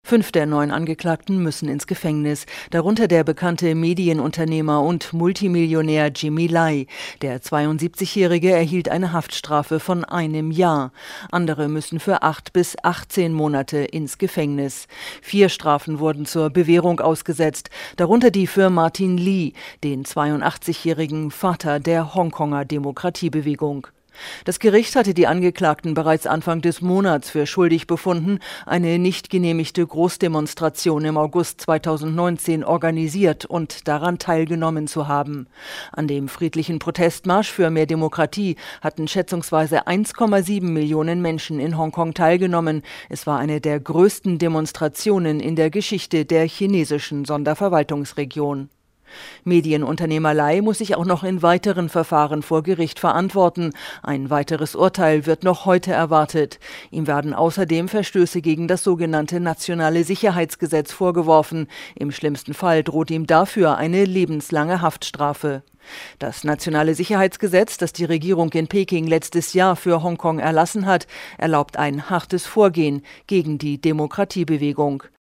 5 der 9 Angeklagten müssen ins Gefängnis, darunter der bekannte Medienunternehmer und Multimillionär Jimmy Lai. Der 72-Jährige erhielt eine Haftstrafe von 1 Jahr. Andere müssen für 8 bis 18 Monate ins Gefängnis. 4 Strafen wurden zur Bewährung ausgesetzt, darunter die für Martin Lee, den 82-jährigen Vater der Hongkonger Demokratiebewegung. Das Gericht hatte die Angeklagten bereits Anfang des Monats für schuldig befunden, eine nicht genehmigte Großdemonstration im August 2019 organisiert und daran teilgenommen zu haben. An dem friedlichen Protestmarsch für mehr Demokratie hatten schätzungsweise 1,7 Millionen Menschen in Hongkong teilgenommen. Es war eine der größten Demonstrationen in der Geschichte der chinesischen Sonderverwaltungsregion. Medienunternehmer Lai muss sich auch noch in weiteren Verfahren vor Gericht verantworten. Ein weiteres Urteil wird noch heute erwartet. Ihm werden außerdem Verstöße gegen das sogenannte Nationale Sicherheitsgesetz vorgeworfen. Im schlimmsten Fall droht ihm dafür eine lebenslange Haftstrafe. Das Nationale Sicherheitsgesetz, das die Regierung in Peking letztes Jahr für Hongkong erlassen hat, erlaubt ein hartes Vorgehen gegen die Demokratiebewegung.